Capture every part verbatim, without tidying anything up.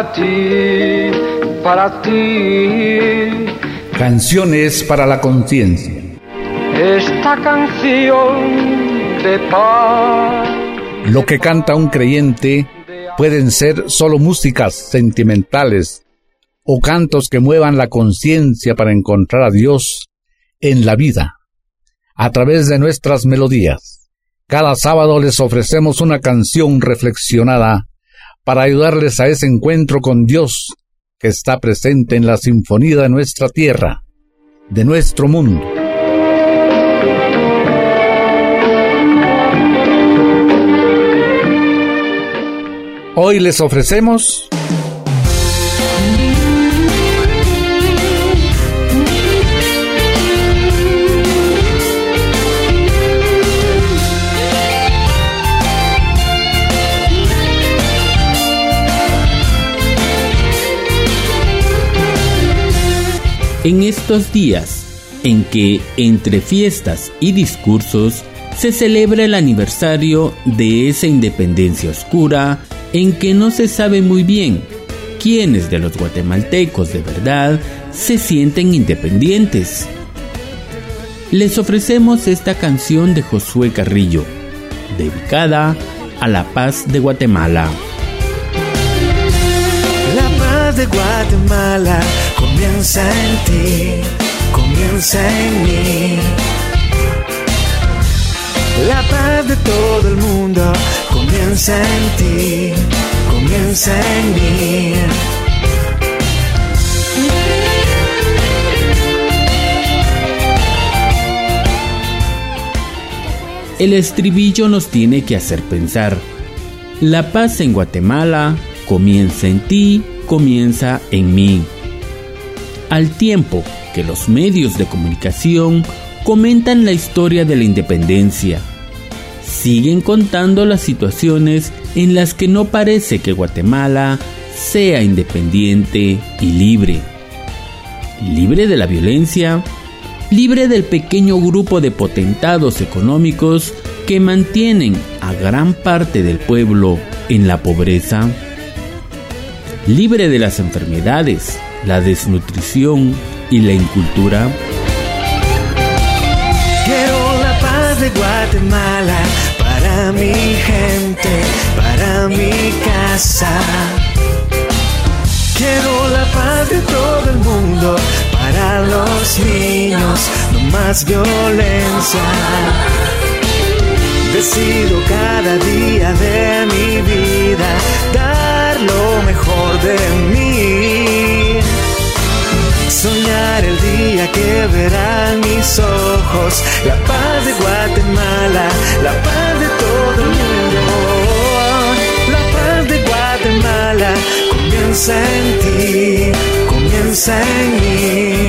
para ti, para ti. Canciones para la conciencia. Esta canción de paz. Lo que canta un creyente pueden ser solo músicas sentimentales o cantos que muevan la conciencia para encontrar a Dios en la vida, a través de nuestras melodías. Cada sábado les ofrecemos una canción reflexionada para ayudarles a ese encuentro con Dios que está presente en la sinfonía de nuestra tierra, de nuestro mundo. Hoy les ofrecemos en estos días en que entre fiestas y discursos se celebra el aniversario de esa independencia oscura en que no se sabe muy bien quiénes de los guatemaltecos de verdad se sienten independientes. Les ofrecemos esta canción de Josué Carrillo, dedicada a la paz de Guatemala. La paz de Guatemala comienza en ti, comienza en mí. La paz de todo el mundo comienza en ti, comienza en mí. El estribillo nos tiene que hacer pensar. La paz en Guatemala comienza en ti, comienza en mí. Al tiempo que los medios de comunicación comentan la historia de la independencia, siguen contando las situaciones en las que no parece que Guatemala sea independiente y libre. Libre de la violencia, libre del pequeño grupo de potentados económicos que mantienen a gran parte del pueblo en la pobreza. Libre de las enfermedades, la desnutrición y la incultura. Quiero la paz de Guatemala para mi gente, para mi casa. Quiero la paz de todo el mundo para los niños, no más violencia. Decido cada día de mi vida dar lo mejor de mí. Soñar el día que verán mis ojos la paz de Guatemala, la paz de todo el mundo. La paz de Guatemala comienza en ti, comienza en mí.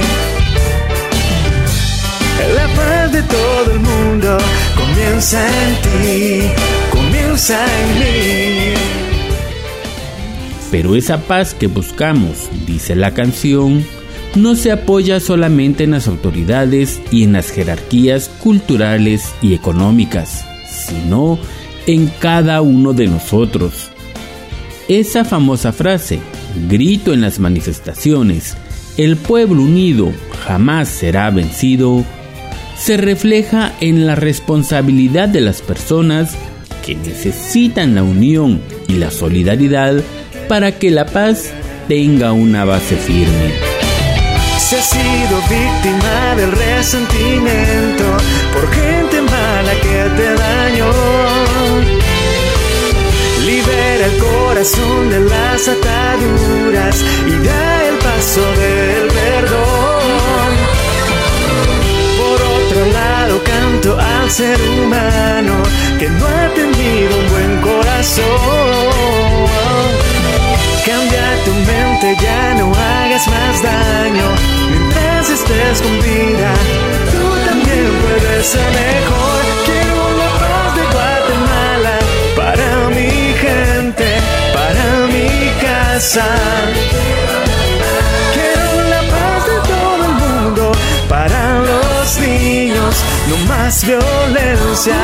La paz de todo el mundo comienza en ti, comienza en mí. Pero esa paz que buscamos, dice la canción, no se apoya solamente en las autoridades y en las jerarquías culturales y económicas, sino en cada uno de nosotros. Esa famosa frase, grito en las manifestaciones, el pueblo unido jamás será vencido, se refleja en la responsabilidad de las personas que necesitan la unión y la solidaridad para que la paz tenga una base firme. Si has sido víctima del resentimiento por gente mala que te dañó, libera el corazón de las ataduras y da el paso del perdón. Por otro lado canto al ser humano que no ha tenido un buen corazón. Cambia tu mente, ya no hagas más daño. Mientras estés con vida, tú también puedes ser mejor. Quiero la paz de Guatemala para mi gente, para mi casa. Quiero la paz de todo el mundo para los niños, no más violencia.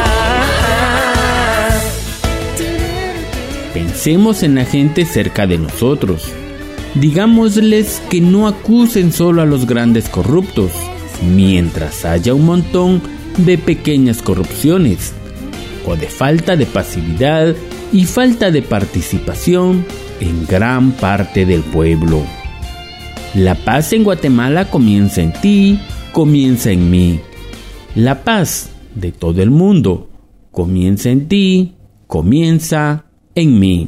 Pensemos en la gente cerca de nosotros, Digámosles que no acusen solo a los grandes corruptos, mientras haya un montón de pequeñas corrupciones, o de falta de pasividad y falta de participación en gran parte del pueblo. La paz en Guatemala comienza en ti, comienza en mí. La paz de todo el mundo comienza en ti, comienza en mí.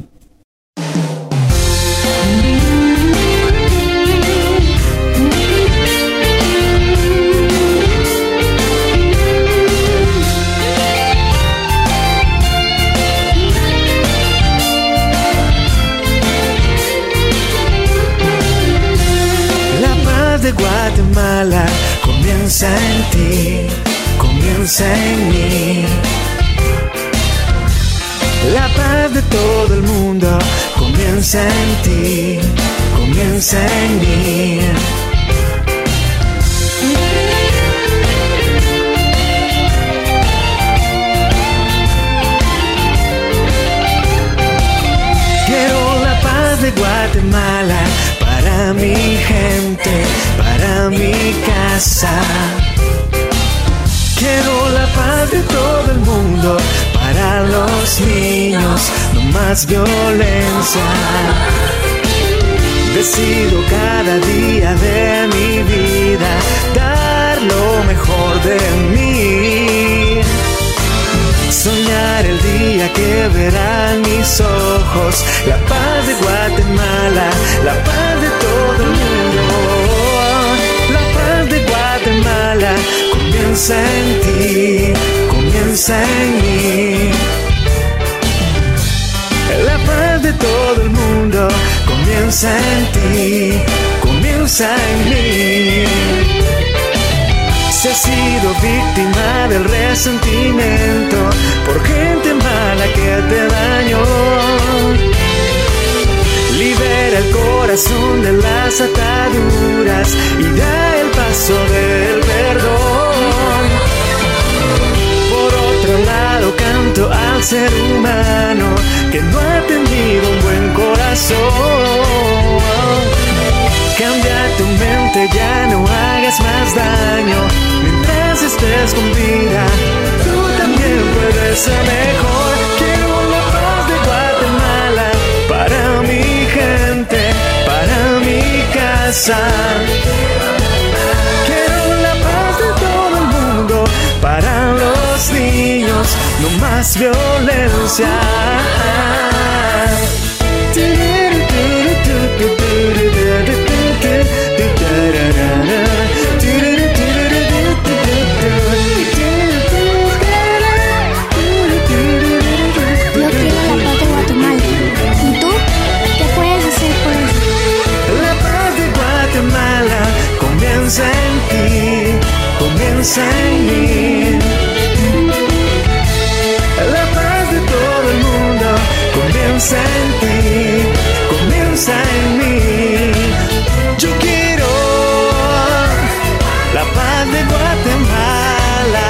De Guatemala comienza en ti, comienza en mí. La paz de todo el mundo comienza en ti, comienza en mí. Quiero la paz de Guatemala para mi gente, para mi casa. Quiero la paz de todo el mundo, para los niños, no más violencia. Decido cada día de mi vida dar lo mejor de mí. Soñar el día que verán mis ojos la paz de Guatemala, la paz de todo el mundo. La paz de Guatemala comienza en ti, comienza en mí. La paz de todo el mundo comienza en ti, comienza en mí. Si has sido víctima del resentimiento por gente mala que te dañó, libera el corazón de las ataduras y da el paso del perdón. Por otro lado, canto al ser humano que no ha tenido un buen corazón. Cambia tu mente, ya no hagas más daño. Mientras estés con vida, tú también puedes ser mejor. Quiero la paz de Guatemala para mi gente, para mi casa. Quiero la paz de todo el mundo para los niños, no más violencia. Comienza en ti, comienza en mí. La paz de todo el mundo comienza en ti, comienza en mí. Yo quiero la paz de Guatemala.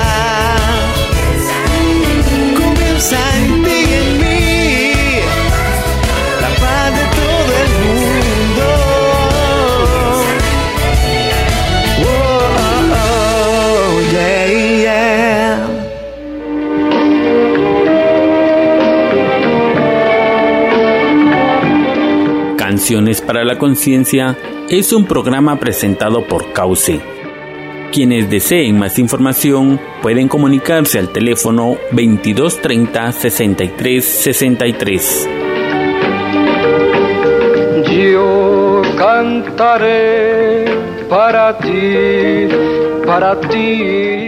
Comienza en ti y en mí. La paz de todo el mundo. Canciones para la Conciencia es un programa presentado por Cauce. Quienes deseen más información pueden comunicarse al teléfono veintidós treinta, sesenta y tres sesenta y tres. Yo cantaré para ti, para ti.